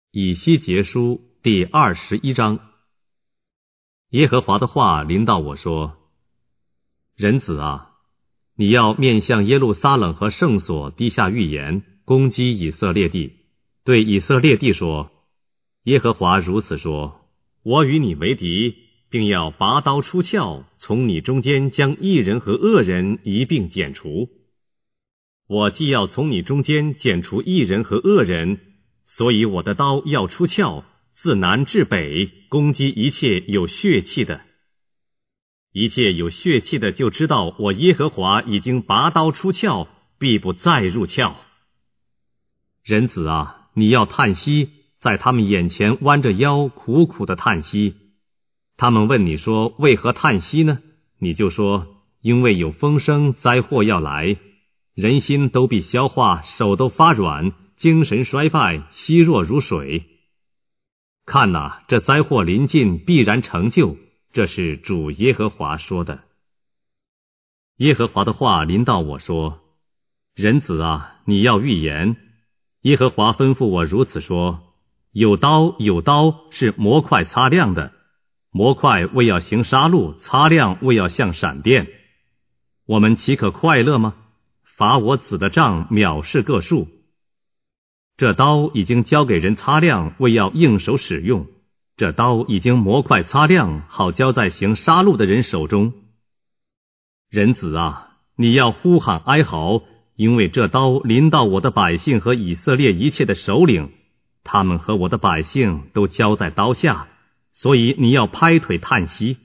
以西结书第21章。耶和华的话临到我说：人子啊，你要面向耶路撒冷和圣所低下预言，攻击以色列地，对以色列地说：耶和华如此说，我与你为敌，并要拔刀出鞘，从你中间将义人和恶人一并剪除。我既要从你中间剪除义人和恶人，所以我的刀要出鞘，自南至北，攻击一切有血气的。一切有血气的就知道我耶和华已经拔刀出鞘，必不再入鞘。人子啊，你要叹息，在他们眼前弯着腰苦苦的叹息。他们问你说，为何叹息呢？你就说，因为有风声，灾祸要来，人心都必消化，手都发软，精神衰败，稀弱如水。看哪，这灾祸临近，必然成就，这是主耶和华说的。耶和华的话临到我说：人子啊，你要预言。耶和华吩咐我如此说：有刀，有刀，是模块擦亮的，模块为要行杀戮，擦亮为要像闪电。我们岂可快乐吗？罚我子的杖藐视个数。这刀已经交给人擦亮，为要应手使用。这刀已经模块擦亮，好交在行杀戮的人手中。人子啊，你要呼喊哀嚎，因为这刀临到我的百姓和以色列一切的首领，他们和我的百姓都交在刀下，所以你要拍腿叹息。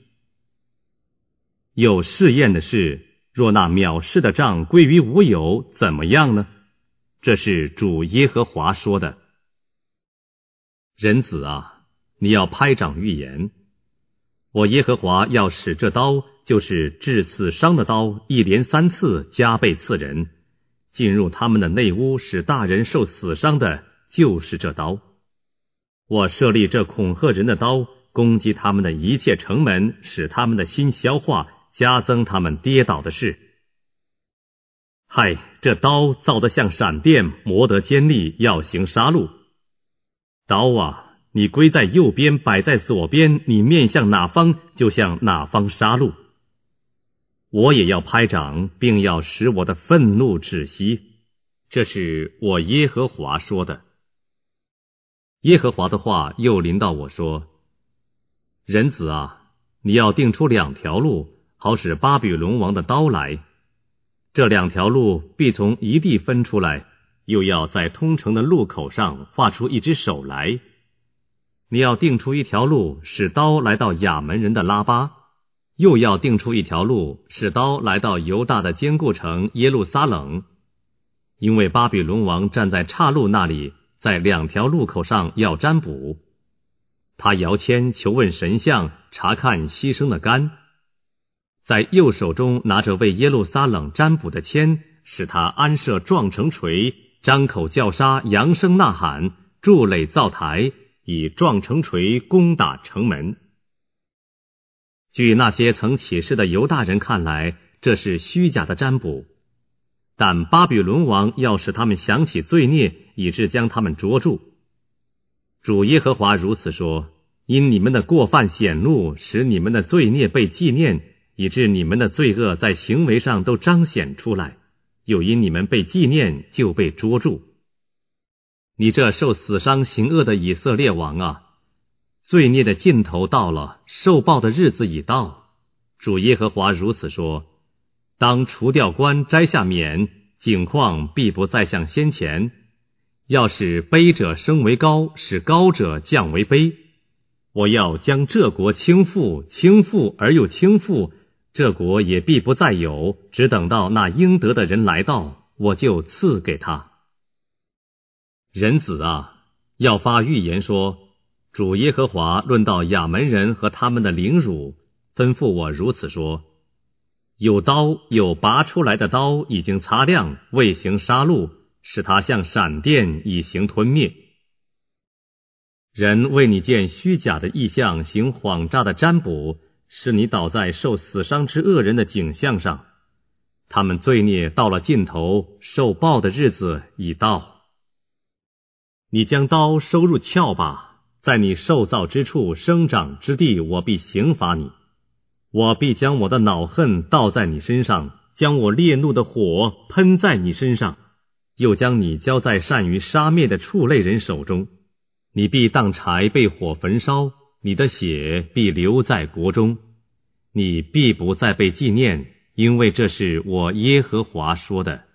有试验的事，若那藐视的杖归于无有，怎么样呢？这是主耶和华说的。人子啊，你要拍掌预言。我耶和华要使这刀，就是致死伤的刀，一连3次加倍刺人，进入他们的内屋，使大人受死伤的，就是这刀。我设立这恐吓人的刀，攻击他们的一切城门，使他们的心消化，加增他们跌倒的事。嗨，这刀造得像闪电，磨得尖利，要行杀戮。刀啊，你归在右边，摆在左边，你面向哪方，就向哪方杀戮。我也要拍掌，并要使我的愤怒止息。这是我耶和华说的。耶和华的话又临到我说：人子啊，你要定出2条路，好使巴比伦王的刀来。这2条路必从一地分出来，又要在通城的路口上画出一只手来。你要定出一条路，使刀来到亚门人的拉巴，又要定出一条路，使刀来到犹大的坚固城耶路撒冷。因为巴比伦王站在岔路那里，在2条路口上要占卜。他摇签求问神像，查看牺牲的杆，在右手中拿着为耶路撒冷占卜的签，使他安设撞城锤，张口叫杀，扬声呐喊，筑垒造台，以撞城锤攻打城门。据那些曾起誓的犹大人看来，这是虚假的占卜，但巴比伦王要使他们想起罪孽，以致将他们捉住。主耶和华如此说：因你们的过犯显露，使你们的罪孽被纪念，以致你们的罪恶在行为上都彰显出来，又因你们被纪念，就被捉住。你这受死伤行恶的以色列王啊，罪孽的尽头到了，受报的日子已到。主耶和华如此说：当除掉冠，摘下冕，景况必不再像先前。要使卑者升为高，使高者降为卑。我要将这国倾覆，倾覆而又倾覆，这国也必不再有，只等到那应得的人来到，我就赐给他。人子啊，要发预言说：主耶和华论到亚门人和他们的凌辱，吩咐我如此说：有刀，有拔出来的刀，已经擦亮，未行杀戮，使它像闪电，以行吞灭。人为你见虚假的异象，行谎诈的占卜，使你倒在受死伤之恶人的景象上。他们罪孽到了尽头，受报的日子已到。 你将刀收入鞘吧，在你受造之处生长之地，我必刑罚你。我必将我的恼恨倒在你身上，将我烈怒的火喷在你身上，又将你交在善于杀灭的畜类人手中。你必当柴被火焚烧，你的血必流在国中，你必不再被纪念，因为这是我耶和华说的。